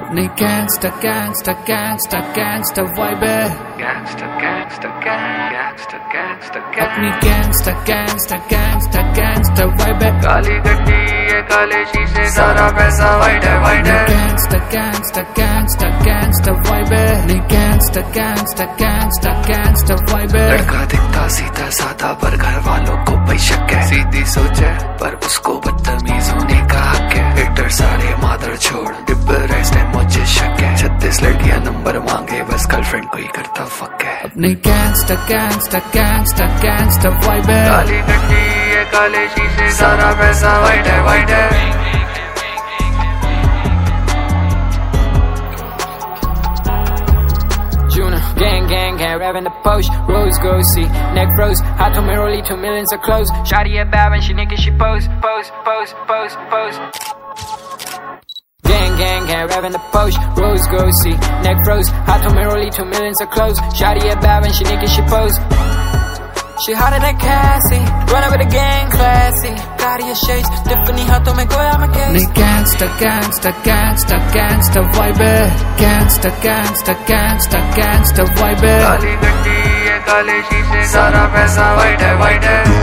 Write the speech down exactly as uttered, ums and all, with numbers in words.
अपनी gangster gangster gangster gangster vibe है, gangster gangster gangster gangster अपनी gangster gangster gangster gangster vibe है। काली गड्डी है काले शीशे सारा पैसा वाइट है वाइट है। Gangster gangster gangster gangster vibe है, नहीं gangster gangster gangster gangster vibe है। लड़का दिखता सीधा साधा पर घर वालों को बेशक है, सीधी सोच है पर उसको बदतमीज होने का हक है। हिटर सारे मादर छोड़ डिब्बर है मुझे शक है, छत्तीस लड़कियां नंबर मांगे बस गर्लफ्रेंड को ही करता फक है। अपनी gangster gangster gangster gangster vibe है, काली गड्डी है काले शीशे सारा पैसा वाइट है वाइट है। Gang, gang, gang, rapping the post. Rose gold, see, neck froze. Hato me rollie, two millions of clothes. Shawty a bad when she naked, she pose, pose, pose, pose, pose. Gang, gang, gang, rapping the post. Rose gold, see, neck froze. Hato me rollie, two millions of clothes. Shawty a bad when she naked, she pose. She hotter than Cassie, running with the gang, classy. Cartier shades, Tiffany हाथों में कोया मैं case. नहीं gangster gangster gangster gangster vibe है, gangster gangster gangster gangster vibe है। काली गड्डी है काले शीशे सारा पैसा वाइट है वाइट है।